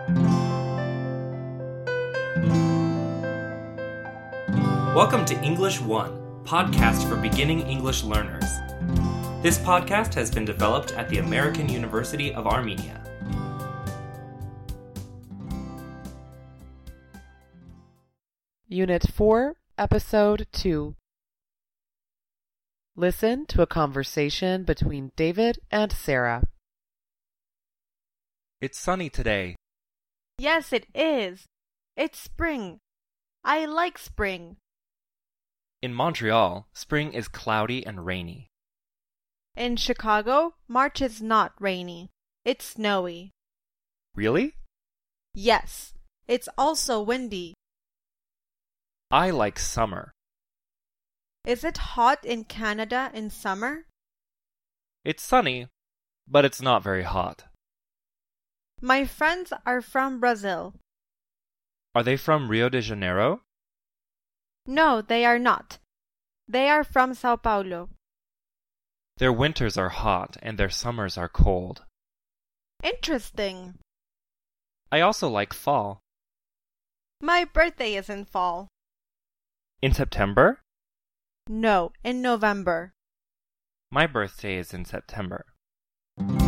Welcome to English One, podcast for beginning English learners. This podcast has been developed at the American University of Armenia. Unit 4, Episode 2. Listen to a conversation between David and Sarah. It's sunny today. Yes, it is. It's spring. I like spring. In Montreal, spring is cloudy and rainy. In Chicago, March is not rainy. It's snowy. Really? Yes, it's also windy. I like summer. Is it hot in Canada in summer? It's sunny, but it's not very hot. My friends are from Brazil. Are they from Rio de Janeiro? No, they are not. They are from Sao Paulo. Their winters are hot and their summers are cold. Interesting. I also like fall. My birthday is in fall. In September? No, in November. My birthday is in September.